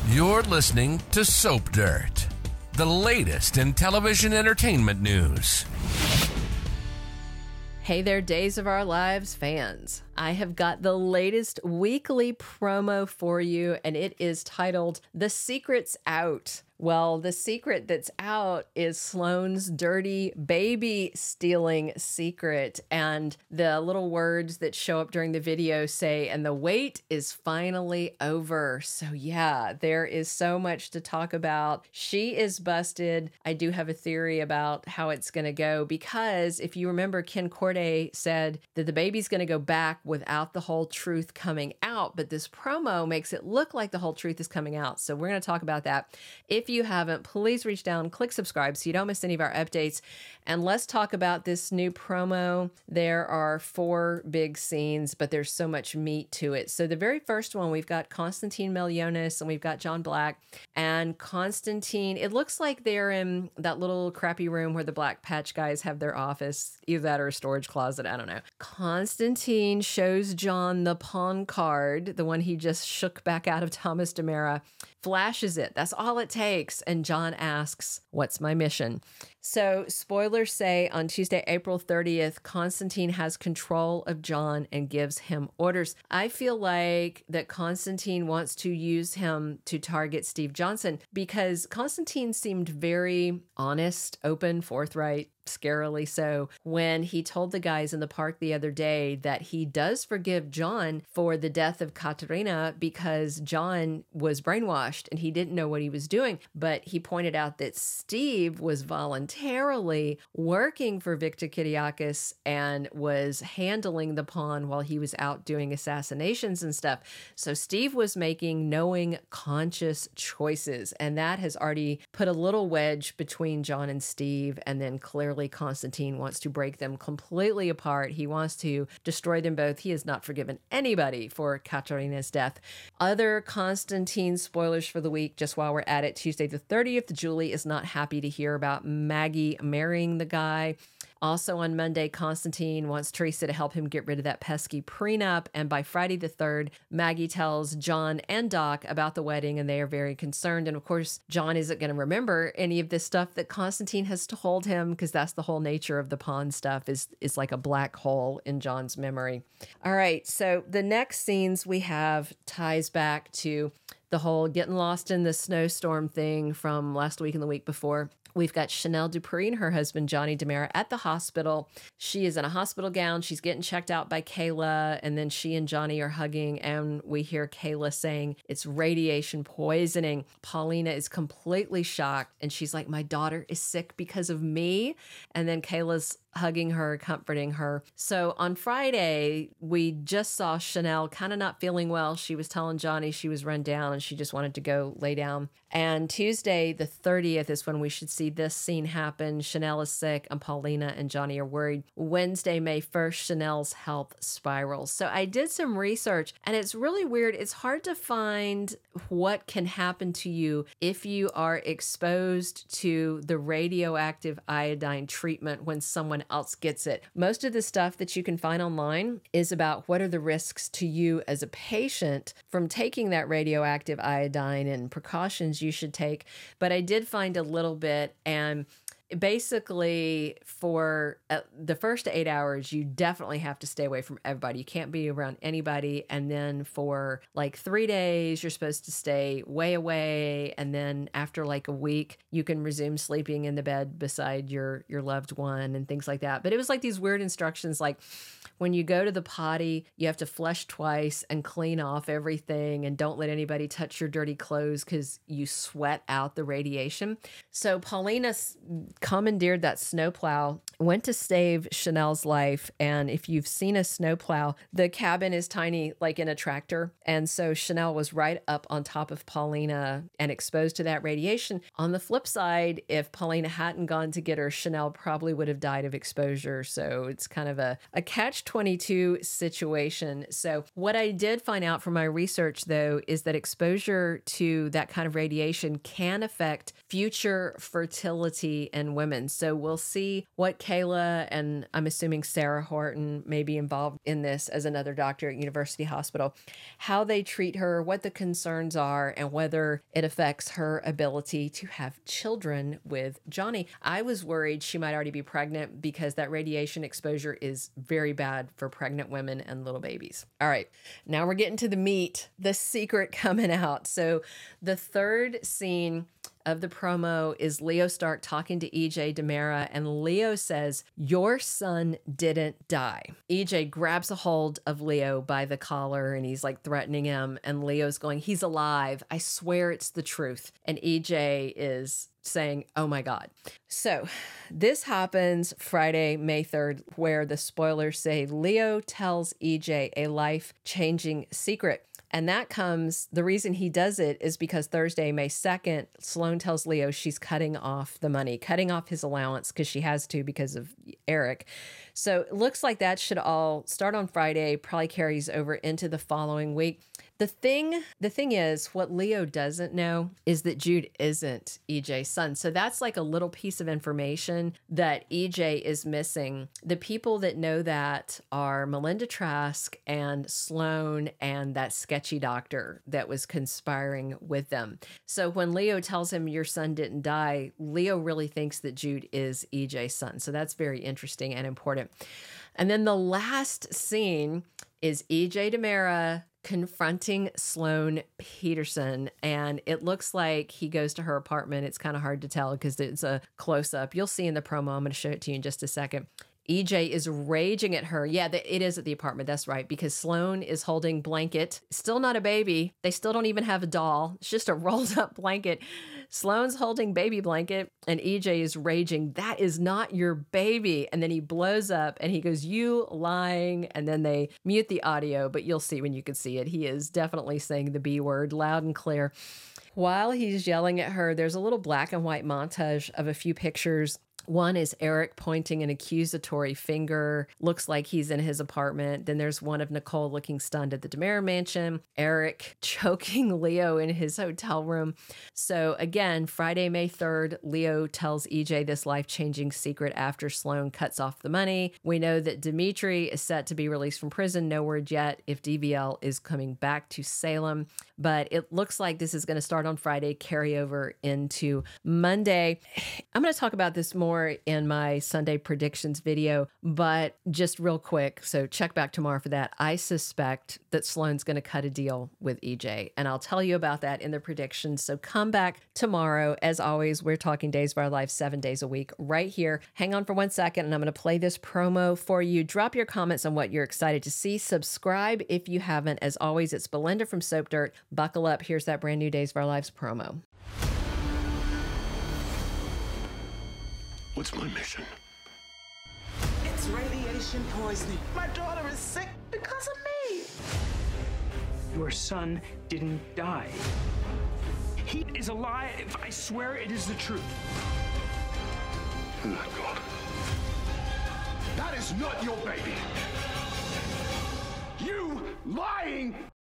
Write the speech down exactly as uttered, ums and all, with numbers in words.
You're listening to Soap Dirt, the latest in television entertainment news. Hey there, Days of Our Lives fans. I have got the latest weekly promo for you, and it is titled The Secret's Out. Well, the secret that's out is Sloane's dirty baby stealing secret. And the little words that show up during the video say, and the wait is finally over. So yeah, there is so much to talk about. She is busted. I do have a theory about how it's going to go, because if you remember, Ken Corday said that the baby's going to go back without the whole truth coming out. But this promo makes it look like the whole truth is coming out. So we're going to talk about that. If If you haven't, please reach down, click subscribe so you don't miss any of our updates. And let's talk about this new promo. There are four big scenes, but there's so much meat to it. So the very first one, we've got Konstantin Milionis and we've got John Black. And Konstantin, it looks like they're in that little crappy room where the Black Patch guys have their office, either that or a storage closet, I don't know. Konstantin shows John the pawn card, the one he just shook back out of Thomas DiMera, flashes it. That's all it takes. And John asks, what's my mission? So spoilers say on Tuesday, April thirtieth, Konstantin has control of John and gives him orders. I feel like that Konstantin wants to use him to target Steve Johnson, because Konstantin seemed very honest, open, forthright, scarily so, when he told the guys in the park the other day that he does forgive John for the death of Katerina because John was brainwashed and he didn't know what he was doing. But he pointed out that Steve was voluntarily working for Victor Kiriakis and was handling the pawn while he was out doing assassinations and stuff. So Steve was making knowing, conscious choices, and that has already put a little wedge between John and Steve. And then clearly Konstantin wants to break them completely apart. He wants to destroy them both. He has not forgiven anybody for Katerina's death. Other Konstantin spoilers for the week, just while we're at it. Tuesday the thirtieth, Julie is not happy to hear about Maggie marrying the guy. Also on Monday, Konstantin wants Teresa to help him get rid of that pesky prenup. And by Friday the third, Maggie tells John and Doc about the wedding, and they are very concerned. And of course, John isn't going to remember any of this stuff that Konstantin has told him, because that's the whole nature of the pawn stuff, is, is like a black hole in John's memory. All right, so the next scenes we have ties back to the whole getting lost in the snowstorm thing from last week and the week before. We've got Chanel Dupree and her husband, Johnny DiMera, at the hospital. She is in a hospital gown. She's getting checked out by Kayla, and then she and Johnny are hugging, and we hear Kayla saying it's radiation poisoning. Paulina is completely shocked, and she's like, my daughter is sick because of me. And then Kayla's hugging her, comforting her. So on Friday, we just saw Chanel kind of not feeling well. She was telling Johnny she was run down and she just wanted to go lay down. And Tuesday, the thirtieth, is when we should see this scene happen. Chanel is sick and Paulina and Johnny are worried. Wednesday, May first, Chanel's health spirals. So I did some research, and it's really weird. It's hard to find what can happen to you if you are exposed to the radioactive iodine treatment when someone else gets it. Most of the stuff that you can find online is about what are the risks to you as a patient from taking that radioactive iodine and precautions you should take. But I did find a little bit, and basically for uh, the first eight hours, you definitely have to stay away from everybody. You can't be around anybody. And then for like three days, you're supposed to stay way away. And then after like a week, you can resume sleeping in the bed beside your, your loved one and things like that. But it was like these weird instructions, like when you go to the potty, you have to flush twice and clean off everything, and don't let anybody touch your dirty clothes because you sweat out the radiation. So Paulina commandeered that snowplow, went to save Chanel's life. And if you've seen a snowplow, the cabin is tiny, like in a tractor. And so Chanel was right up on top of Paulina and exposed to that radiation. On the flip side, if Paulina hadn't gone to get her, Chanel probably would have died of exposure. So it's kind of a, a catch twenty-two situation. So what I did find out from my research, though, is that exposure to that kind of radiation can affect future fertility and ten women. So we'll see what Kayla and I'm assuming Sarah Horton may be involved in this as another doctor at University Hospital, how they treat her, what the concerns are, and whether it affects her ability to have children with Johnny. I was worried she might already be pregnant because that radiation exposure is very bad for pregnant women and little babies. All right, now we're getting to the meat, the secret coming out. So the third scene of the promo is Leo Stark talking to E J DiMera, and Leo says, "Your son didn't die." E J grabs a hold of Leo by the collar and he's like threatening him, and Leo's going, "He's alive. I swear it's the truth." And E J is saying, "Oh my God." So this happens Friday, May third, where the spoilers say Leo tells E J a life-changing secret. And that comes, the reason he does it is because Thursday, May second, Sloan tells Leo she's cutting off the money, cutting off his allowance because she has to because of Eric. So it looks like that should all start on Friday, probably carries over into the following week. The thing, the thing is, what Leo doesn't know is that Jude isn't E J's son. So that's like a little piece of information that E J is missing. The people that know that are Melinda Trask and Sloan and that sketchy doctor that was conspiring with them. So when Leo tells him your son didn't die, Leo really thinks that Jude is E J's son. So that's very interesting and important. And then the last scene is E J DiMera confronting Sloan Peterson, and it looks like he goes to her apartment. It's kind of hard to tell because it's a close-up. You'll see in the promo. I'm going to show it to you in just a second. E J is raging at her. Yeah, it is at the apartment. That's right. Because Sloan is holding blanket. Still not a baby. They still don't even have a doll. It's just a rolled up blanket. Sloan's holding baby blanket and E J is raging. "That is not your baby." And then he blows up and he goes, "You lying." And then they mute the audio, but you'll see when you can see it. He is definitely saying the B word loud and clear. While he's yelling at her, there's a little black and white montage of a few pictures. One is Eric pointing an accusatory finger. Looks like he's in his apartment. Then there's one of Nicole looking stunned at the DiMera mansion. Eric choking Leo in his hotel room. So again, Friday, May third, Leo tells E J this life-changing secret after Sloan cuts off the money. We know that Dimitri is set to be released from prison. No word yet if D V L is coming back to Salem. But it looks like this is going to start on Friday, carry over into Monday. I'm going to talk about this more in my Sunday predictions video, but just real quick, so check back tomorrow for that. I suspect that Sloan's going to cut a deal with E J, and I'll tell you about that in the predictions. So come back tomorrow. As always, we're talking Days of Our Lives seven days a week right here. Hang on for one second, and I'm going to play this promo for you. Drop your comments on what you're excited to see. Subscribe if you haven't. As always, it's Belinda from Soap Dirt. Buckle up. Here's that brand new Days of Our Lives promo. What's my mission? It's radiation poisoning. My daughter is sick because of me. Your son didn't die. He is alive. I swear it is the truth. Oh, God. That is not your baby. You lying